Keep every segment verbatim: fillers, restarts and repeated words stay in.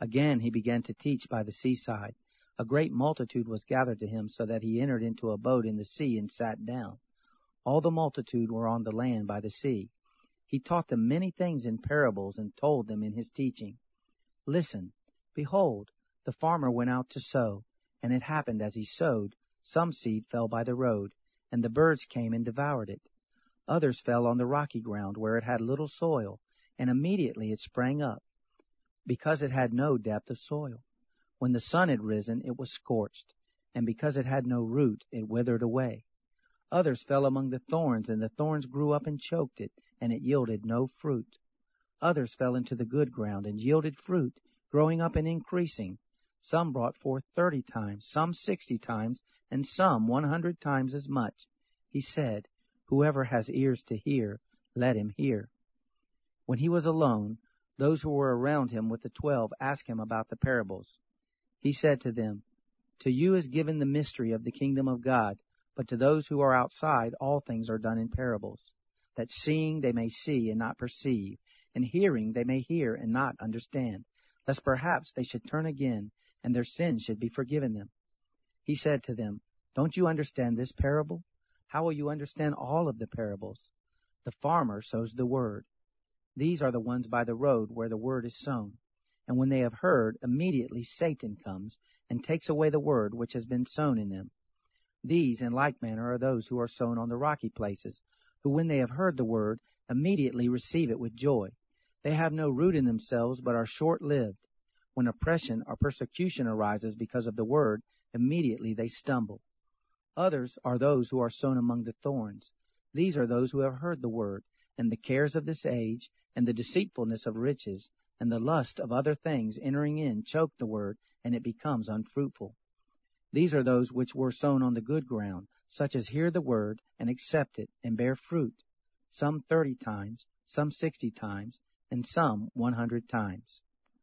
Again he began to teach by the seaside. A great multitude was gathered to him, so that he entered into a boat in the sea and sat down. All the multitude were on the land by the sea. He taught them many things in parables and told them in his teaching. Listen, behold, the farmer went out to sow, and it happened as he sowed, some seed fell by the road, and the birds came and devoured it. Others fell on the rocky ground, where it had little soil, and immediately it sprang up, because it had no depth of soil. When the sun had risen, it was scorched, and because it had no root, it withered away. Others fell among the thorns, and the thorns grew up and choked it, and it yielded no fruit. Others fell into the good ground, and yielded fruit, growing up and increasing. Some brought forth thirty times, some sixty times, and some one hundred times as much. He said, Whoever has ears to hear, let him hear. When he was alone, those who were around him with the twelve asked him about the parables. He said to them, To you is given the mystery of the kingdom of God, but to those who are outside all things are done in parables, that seeing they may see and not perceive, and hearing they may hear and not understand, lest perhaps they should turn again, and their sins should be forgiven them. He said to them, Don't you understand this parable? How will you understand all of the parables? The farmer sows the word. These are the ones by the road where the word is sown. And when they have heard, immediately Satan comes and takes away the word which has been sown in them. These, in like manner, are those who are sown on the rocky places, who, when they have heard the word, immediately receive it with joy. They have no root in themselves, but are short-lived. When oppression or persecution arises because of the word, immediately they stumble. Others are those who are sown among the thorns. These are those who have heard the word, and the cares of this age, and the deceitfulness of riches, and the lust of other things entering in choke the word, and it becomes unfruitful. These are those which were sown on the good ground, such as hear the word, and accept it, and bear fruit, some thirty times, some sixty times, and some one hundred times.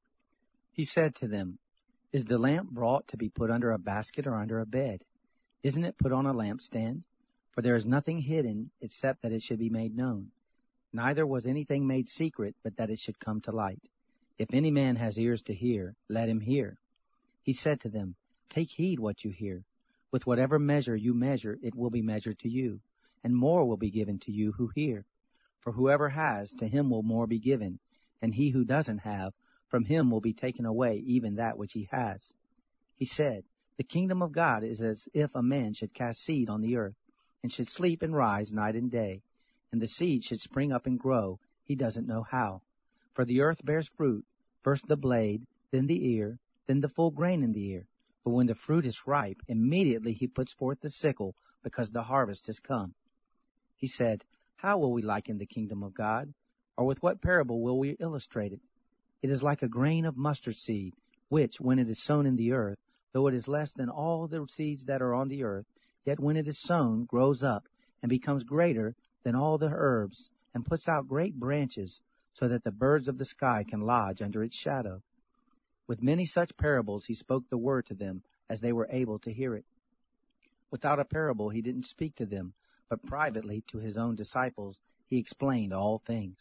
He said to them, Is the lamp brought to be put under a basket or under a bed? Isn't it put on a lampstand? For there is nothing hidden except that it should be made known. Neither was anything made secret, but that it should come to light. If any man has ears to hear, let him hear. He said to them, Take heed what you hear. With whatever measure you measure, it will be measured to you, and more will be given to you who hear. For whoever has, to him will more be given, and he who doesn't have, from him will be taken away even that which he has. He said, The kingdom of God is as if a man should cast seed on the earth, and should sleep and rise night and day, and the seed should spring up and grow, he doesn't know how. For the earth bears fruit, first the blade, then the ear, then the full grain in the ear. But when the fruit is ripe, immediately he puts forth the sickle, because the harvest has come. He said, How will we liken the kingdom of God? Or with what parable will we illustrate it? It is like a grain of mustard seed, which, when it is sown in the earth, though it is less than all the seeds that are on the earth, yet when it is sown, grows up, and becomes greater than all the herbs, and puts out great branches, so that the birds of the sky can lodge under its shadow. With many such parables he spoke the word to them, as they were able to hear it. Without a parable he didn't speak to them, but privately to his own disciples he explained all things.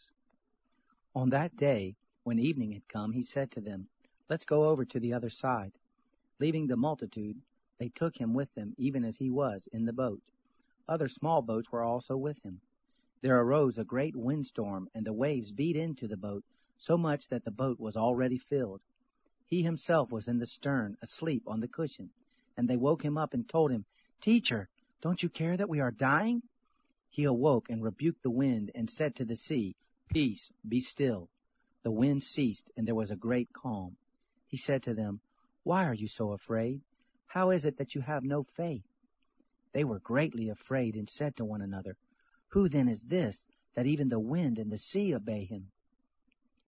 On that day, when evening had come, he said to them, Let's go over to the other side. Leaving the multitude, they took him with them, even as he was, in the boat. Other small boats were also with him. There arose a great windstorm, and the waves beat into the boat, so much that the boat was already filled. He himself was in the stern, asleep on the cushion, and they woke him up and told him, Teacher, don't you care that we are dying? He awoke and rebuked the wind, and said to the sea, Peace, be still. The wind ceased, and there was a great calm. He said to them, Why are you so afraid? How is it that you have no faith? They were greatly afraid, and said to one another, Who then is this, that even the wind and the sea obey him?